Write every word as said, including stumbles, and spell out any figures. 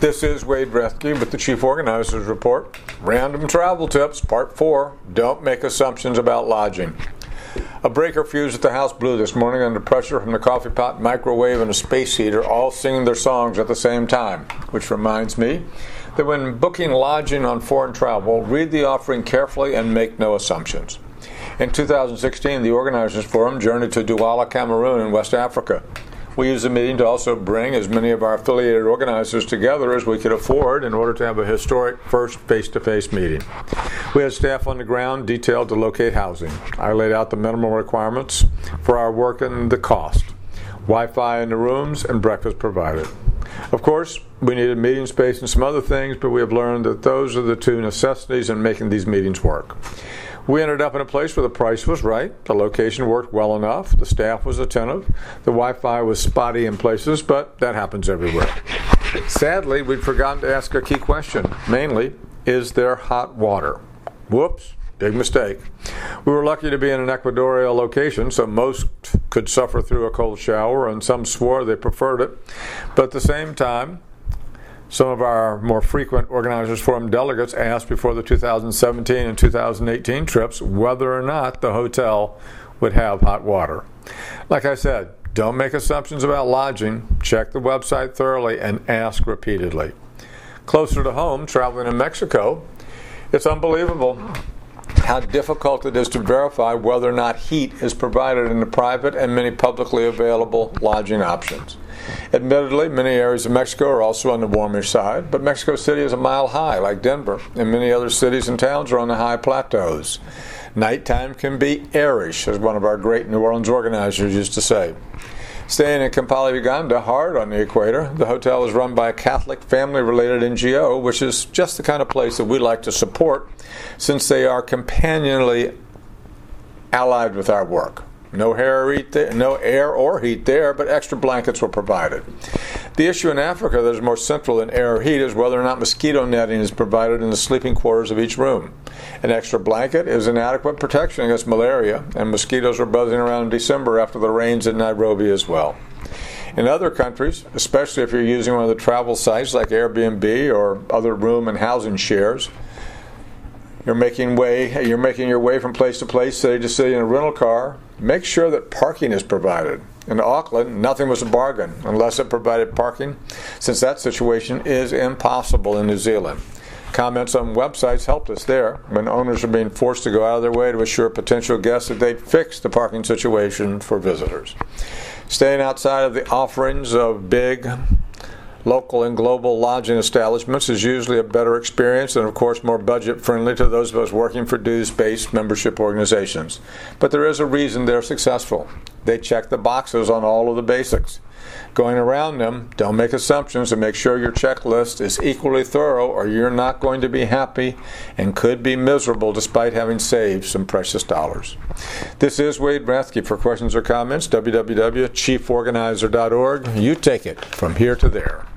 This is Wade Rethke with the Chief Organizers Report. Random travel tips, part four. Don't make assumptions about lodging. A breaker fuse at the house blew this morning under pressure from the coffee pot, microwave, and a space heater, all singing their songs at the same time. Which reminds me that when booking lodging on foreign travel, read the offering carefully and make no assumptions. In two thousand sixteen, the Organizers Forum journeyed to Douala, Cameroon in West Africa. We used the meeting to also bring as many of our affiliated organizers together as we could afford in order to have a historic first face-to-face meeting. We had staff on the ground detailed to locate housing. I laid out the minimal requirements for our work and the cost. Wi-Fi in the rooms and breakfast provided. Of course, we needed meeting space and some other things, but we have learned that those are the two necessities in making these meetings work. We ended up in a place where the price was right, the location worked well enough, the staff was attentive, the Wi-Fi was spotty in places, but that happens everywhere. Sadly, we'd forgotten to ask a key question, mainly, is there hot water? Whoops, big mistake. We were lucky to be in an equatorial location, so most could suffer through a cold shower, and some swore they preferred it. But at the same time, some of our more frequent Organizers Forum delegates asked before the two thousand seventeen and two thousand eighteen trips whether or not the hotel would have hot water. Like I said, don't make assumptions about lodging. Check the website thoroughly and ask repeatedly. Closer to home, traveling in Mexico, it's unbelievable how difficult it is to verify whether or not heat is provided in the private and many publicly available lodging options. Admittedly, many areas of Mexico are also on the warmish side, but Mexico City is a mile high, like Denver, and many other cities and towns are on the high plateaus. Nighttime can be airish, as one of our great New Orleans organizers used to say. Staying in Kampala, Uganda, hard on the equator, the hotel is run by a Catholic family-related N G O, which is just the kind of place that we like to support since they are companionally allied with our work. No air, or heat there, no air or heat there, but extra blankets were provided. The issue in Africa that is more central than air or heat is whether or not mosquito netting is provided in the sleeping quarters of each room. An extra blanket is inadequate protection against malaria, and mosquitoes were buzzing around in December after the rains in Nairobi as well. In other countries, especially if you're using one of the travel sites like Airbnb or other room and housing shares, You're making way. You're making your way from place to place, city to city in a rental car. Make sure that parking is provided. In Auckland, nothing was a bargain unless it provided parking, since that situation is impossible in New Zealand. Comments on websites helped us there when owners are being forced to go out of their way to assure potential guests that they'd fix the parking situation for visitors. Staying outside of the offerings of big local and global lodging establishments is usually a better experience and, of course, more budget-friendly to those of us working for dues-based membership organizations. But there is a reason they're successful. They check the boxes on all of the basics. Going around them, don't make assumptions and make sure your checklist is equally thorough or you're not going to be happy and could be miserable despite having saved some precious dollars. This is Wade Rethke. For questions or comments, w w w dot chief organizer dot org. You take it from here to there.